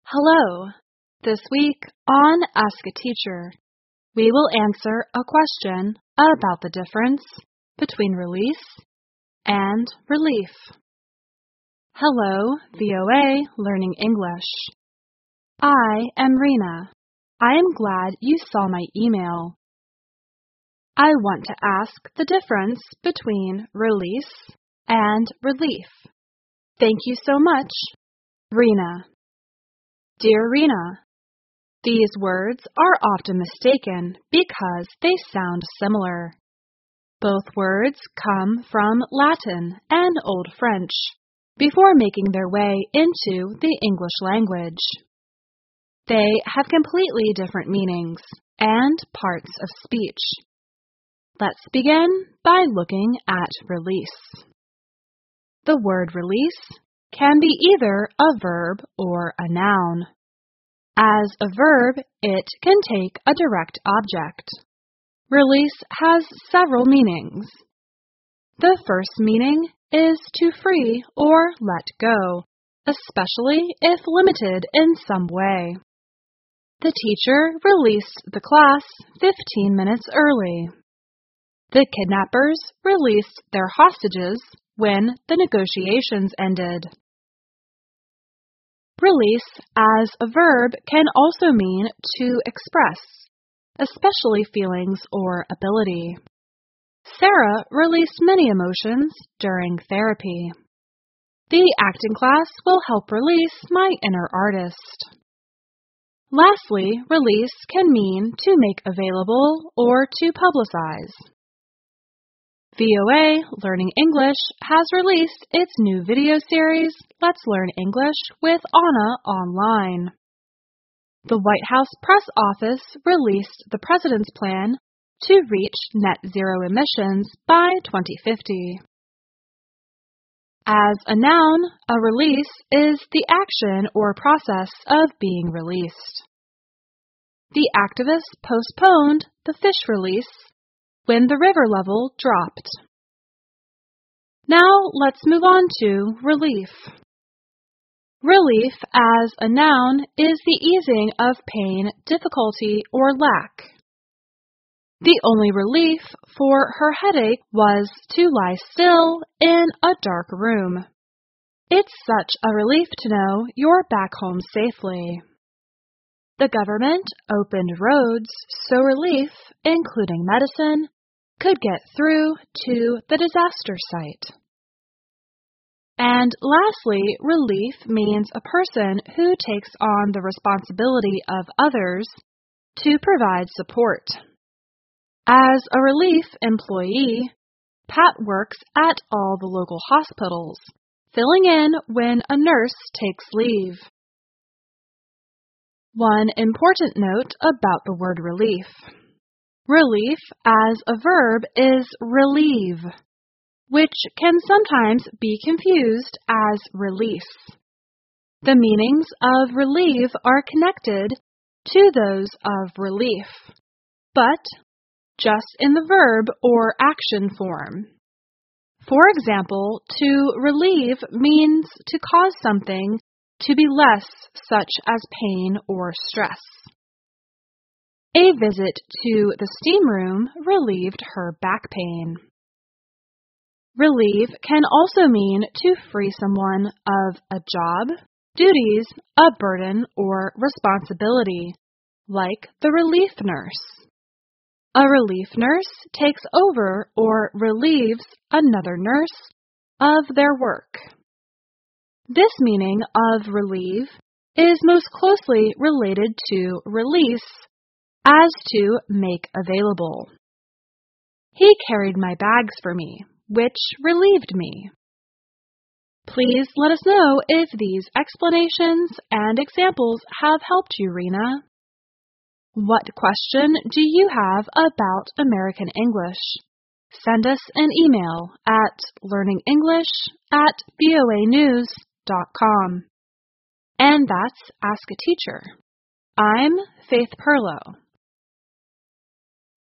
Hello! This week on Ask a Teacher, we will answer a question about the difference between release and relief. Hello, VOA Learning English. I am Rena. I am glad you saw my email. I want to ask the difference between release and relief. Thank you so much, Rena. Dear Rena, these words are often mistaken because they sound similar. Both words come from Latin and Old French before making their way into the English language. They have completely different meanings and parts of speech. Let's begin by looking at release. The word release can be either a verb or a noun. As a verb, it can take a direct object. Release has several meanings. The first meaning is to free or let go, especially if limited in some way. The teacher released the class 15 minutes early. The kidnappers released their hostages when the negotiations ended. Release as a verb can also mean to express, especially feelings or ability. Sarah released many emotions during therapy. The acting class will help release my inner artist. Lastly, release can mean to make available or to publicize. VOA Learning English has released its new video series, Let's Learn English with Anna Online. The White House Press Office released the President's plan to reach net zero emissions by 2050. As a noun, a release is the action or process of being released. The activists postponed the fish release when the river level dropped. Now let's move on to relief. Relief as a noun is the easing of pain, difficulty, or lack. The only relief for her headache was to lie still in a dark room. It's such a relief to know you're back home safely. The government opened roads so relief, including medicine, could get through to the disaster site. And lastly, relief means a person who takes on the responsibility of others to provide support. As a relief employee, Pat works at all the local hospitals, filling in when a nurse takes leave. One important note about the word relief. Relief as a verb is relieve, which can sometimes be confused as release. The meanings of relieve are connected to those of relief, but just in the verb or action form. For example, to relieve means to cause something to be less, such as pain or stress. A visit to the steam room relieved her back pain. Relieve can also mean to free someone of a job, duties, a burden, or responsibility, like the relief nurse. A relief nurse takes over or relieves another nurse of their work. This meaning of relieve is most closely related to release, as to make available. He carried my bags for me, which relieved me. Please let us know if these explanations and examples have helped you, Rena. What question do you have about American English? Send us an email at learningenglish@voanews.com. And that's Ask a Teacher. I'm Faith Perlow.